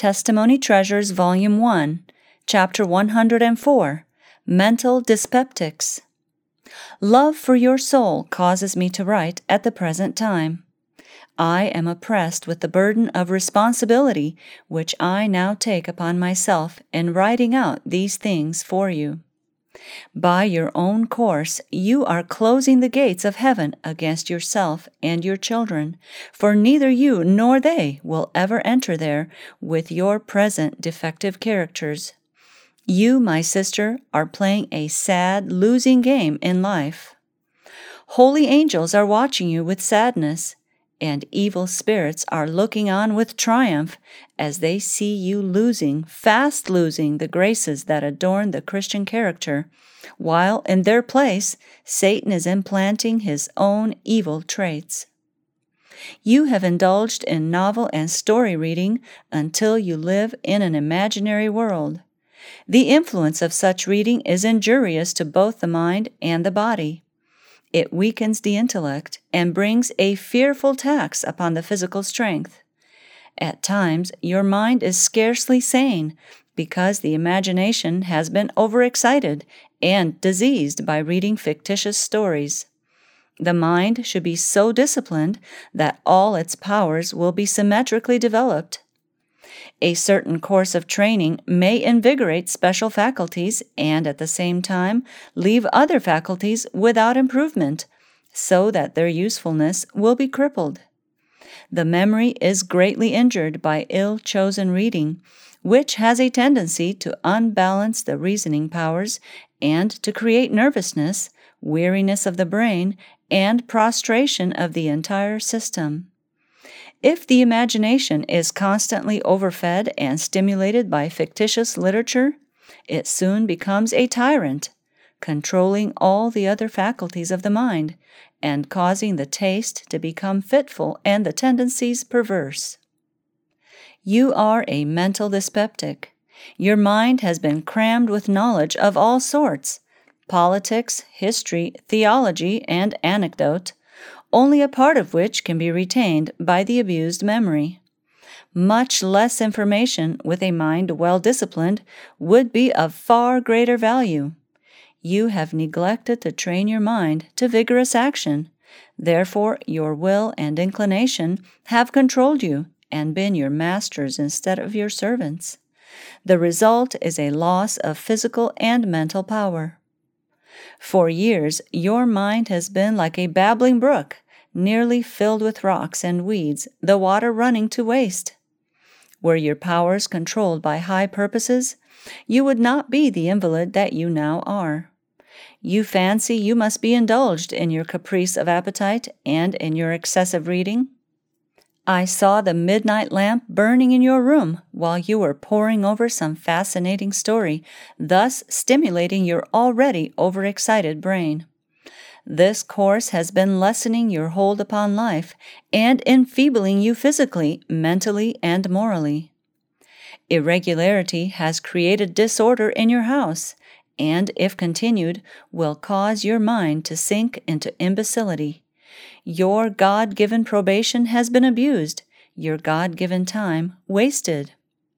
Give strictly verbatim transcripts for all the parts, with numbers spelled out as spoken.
Testimony Treasures, Volume one, Chapter one hundred four, Mental Dyspeptics. Love for your soul causes me to write at the present time. I am oppressed with the burden of responsibility which I now take upon myself in writing out these things for you. By your own course, you are closing the gates of heaven against yourself and your children, for neither you nor they will ever enter there with your present defective characters. You, my sister, are playing a sad, losing game in life. Holy angels are watching you with sadness, and evil spirits are looking on with triumph as they see you losing, fast losing the graces that adorn the Christian character, while in their place Satan is implanting his own evil traits. You have indulged in novel and story reading until you live in an imaginary world. The influence of such reading is injurious to both the mind and the body. It weakens the intellect and brings a fearful tax upon the physical strength. At times, your mind is scarcely sane because the imagination has been overexcited and diseased by reading fictitious stories. The mind should be so disciplined that all its powers will be symmetrically developed. A certain course of training may invigorate special faculties and at the same time leave other faculties without improvement, so that their usefulness will be crippled. The memory is greatly injured by ill-chosen reading, which has a tendency to unbalance the reasoning powers and to create nervousness, weariness of the brain, and prostration of the entire system. If the imagination is constantly overfed and stimulated by fictitious literature, it soon becomes a tyrant, controlling all the other faculties of the mind and causing the taste to become fitful and the tendencies perverse. You are a mental dyspeptic. Your mind has been crammed with knowledge of all sorts, politics, history, theology, and anecdote, only a part of which can be retained by the abused memory. Much less information with a mind well disciplined would be of far greater value. You have neglected to train your mind to vigorous action. Therefore, your will and inclination have controlled you and been your masters instead of your servants. The result is a loss of physical and mental power. For years, your mind has been like a babbling brook, nearly filled with rocks and weeds, the water running to waste. Were your powers controlled by high purposes, you would not be the invalid that you now are. You fancy you must be indulged in your caprice of appetite and in your excessive reading. I saw the midnight lamp burning in your room while you were poring over some fascinating story, thus stimulating your already overexcited brain. This course has been lessening your hold upon life and enfeebling you physically, mentally, and morally. Irregularity has created disorder in your house, and, if continued, will cause your mind to sink into imbecility. Your God-given probation has been abused, your God-given time wasted.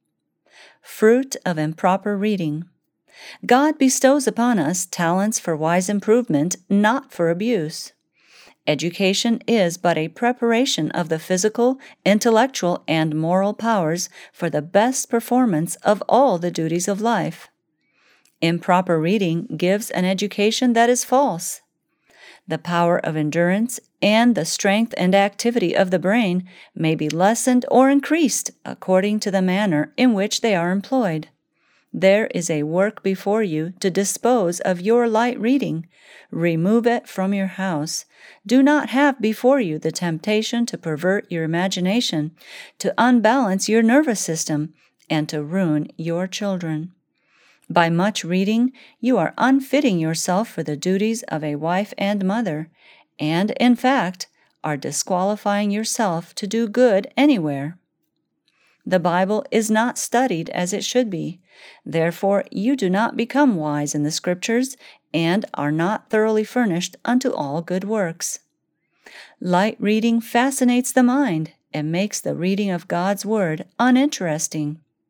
Fruit of improper reading. God bestows upon us talents for wise improvement, not for abuse. Education is but a preparation of the physical, intellectual, and moral powers for the best performance of all the duties of life. Improper reading gives an education that is false. The power of endurance and the strength and activity of the brain may be lessened or increased according to the manner in which they are employed. There is a work before you to dispose of your light reading. Remove it from your house. Do not have before you the temptation to pervert your imagination, to unbalance your nervous system, and to ruin your children. By much reading, you are unfitting yourself for the duties of a wife and mother, and, in fact, are disqualifying yourself to do good anywhere. The Bible is not studied as it should be. Therefore, you do not become wise in the Scriptures and are not thoroughly furnished unto all good works. Light reading fascinates the mind and makes the reading of God's Word uninteresting.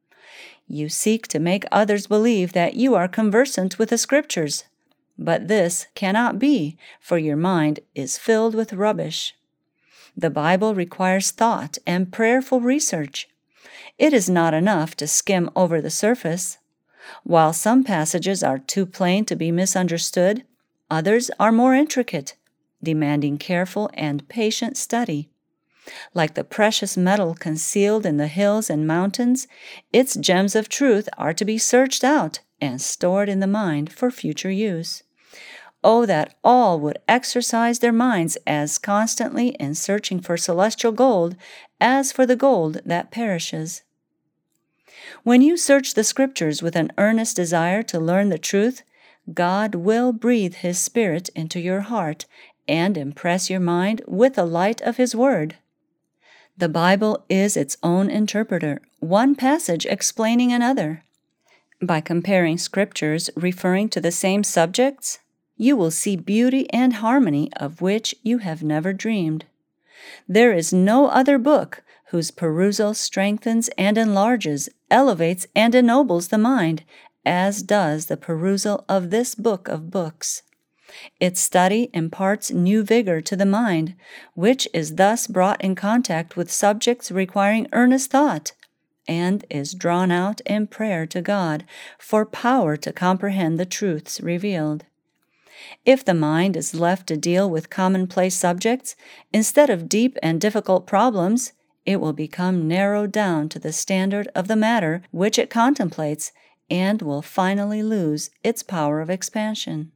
You seek to make others believe that you are conversant with the Scriptures, but this cannot be, for your mind is filled with rubbish. The Bible requires thought and prayerful research. It is not enough to skim over the surface. While some passages are too plain to be misunderstood, others are more intricate, demanding careful and patient study. Like the precious metal concealed in the hills and mountains, its gems of truth are to be searched out and stored in the mind for future use. Oh, that all would exercise their minds as constantly in searching for celestial gold as for the gold that perishes. When you search the Scriptures with an earnest desire to learn the truth, God will breathe His Spirit into your heart and impress your mind with the light of His Word. The Bible is its own interpreter, one passage explaining another. By comparing Scriptures referring to the same subjects, you will see beauty and harmony of which you have never dreamed. There is no other book whose perusal strengthens and enlarges, elevates and ennobles the mind, as does the perusal of this book of books. Its study imparts new vigor to the mind, which is thus brought in contact with subjects requiring earnest thought, and is drawn out in prayer to God for power to comprehend the truths revealed. If the mind is left to deal with commonplace subjects, instead of deep and difficult problems, it will become narrowed down to the standard of the matter which it contemplates, and will finally lose its power of expansion.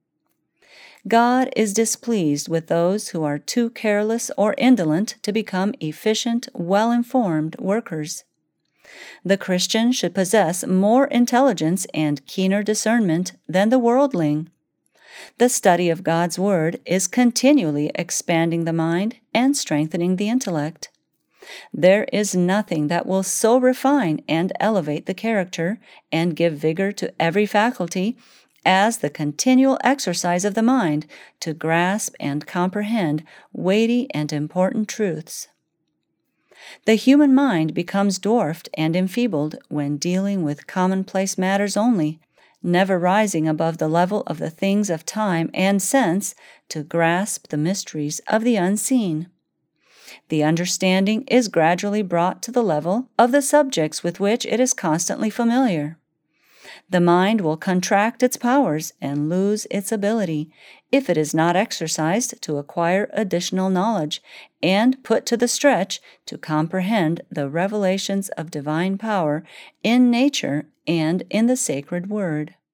God is displeased with those who are too careless or indolent to become efficient, well-informed workers. The Christian should possess more intelligence and keener discernment than the worldling. The study of God's Word is continually expanding the mind and strengthening the intellect. There is nothing that will so refine and elevate the character and give vigor to every faculty as the continual exercise of the mind to grasp and comprehend weighty and important truths. The human mind becomes dwarfed and enfeebled when dealing with commonplace matters only, never rising above the level of the things of time and sense to grasp the mysteries of the unseen. The understanding is gradually brought to the level of the subjects with which it is constantly familiar. The mind will contract its powers and lose its ability if it is not exercised to acquire additional knowledge and put to the stretch to comprehend the revelations of divine power in nature and in the sacred Word.